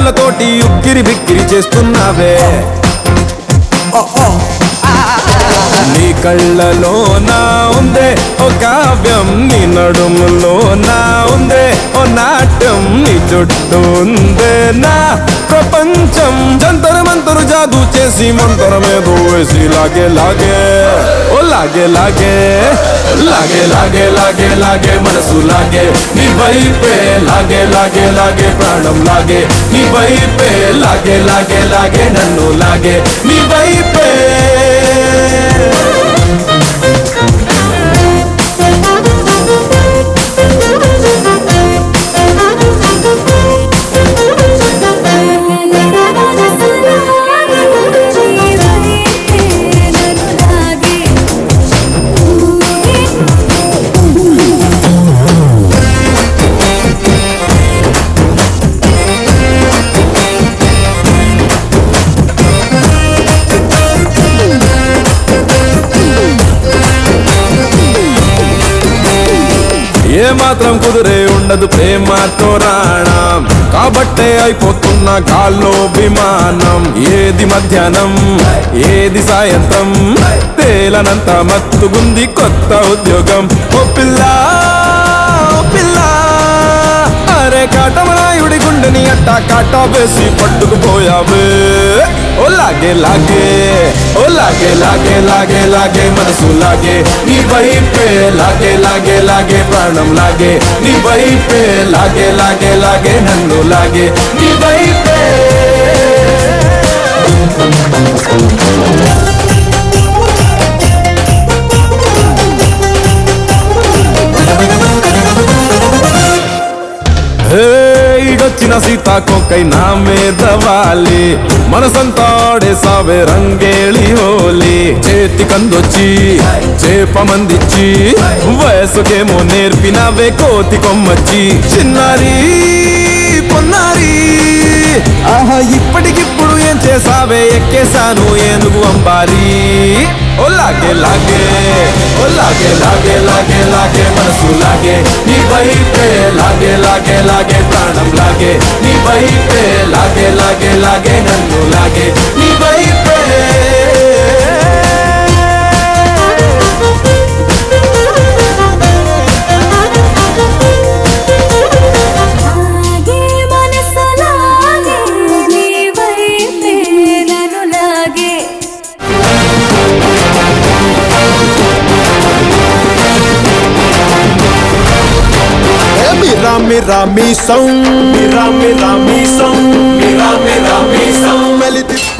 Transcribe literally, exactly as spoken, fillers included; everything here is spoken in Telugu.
కళ్ళతోటి ఉక్కిరి బిక్కిరి చేస్తున్నావే నీ కళ్ళలో నా ఉందే ఓ కావ్యం నీ నడుములో నా ఉందే ఓ నాట్యం నీ చుట్టూ ఉందే నా ప్రపంచం జంతరు మంతరు జాదు చేసి మంతరమేదో వేసి లాగే లాగే ఓ లాగే లాగే లాగే లాగే లాగే లాగే మనసు లాగే నీ వైపే లాగే లాగే లాగే ప్రాణం లాగే నీ వైపే లాగే లాగే లాగే నన్ను లాగే నీ వైపే ఏ మాత్రం కుదిరే ఉండదు ప్రేమతో రాణం కాబట్టే అయిపోతున్న గాల్లో విమానం ఏది మధ్యాహ్నం ఏది సాయంత్రం తేలనంత మత్తుగుంది కొత్త ఉద్యోగం ఓ పిల్ల ఓ పిల్ల అరే కాటమరాయుడి గుండెని అట్టా కాటా వేసి పట్టుకుపోయావే ఓ లాగే లాగే ఓ లాగే లాగే లాగే లాగే మనసు లాగే నీ వైపే లాగే లాగే లాగే ప్రాణం లాగే నీ వైపే లాగే లాగే లాగే నన్ను లాగే నీ వైపే ఈడొచ్చిన సీతాకోకై నా మీద వాలి మనసంతా ఆడేసావే రంగేళి హోలీ చేతి కందొచ్చి చేప మందిచ్చి వయసుకేమో నేర్పినవే కోతి కొమ్మచ్చి చిన్నారి పొన్నారి ఆహా ఇప్పటికిప్పుడు ఏం చేసావే ఎక్కేసాను ఏనుగు అంబారి ఓ లాగే లాగే ఓ లాగే లాగే లాగే లాగే మనసు లాగే నీ వైపే లాగే లాగే లాగే ప్రాణం లాగే నీ వైపే లాగే లాగే లాగే నన్ను లాగే నీ వైపే Mira, mira mi son, mira, mira mi son, mira, mira mi son, melody.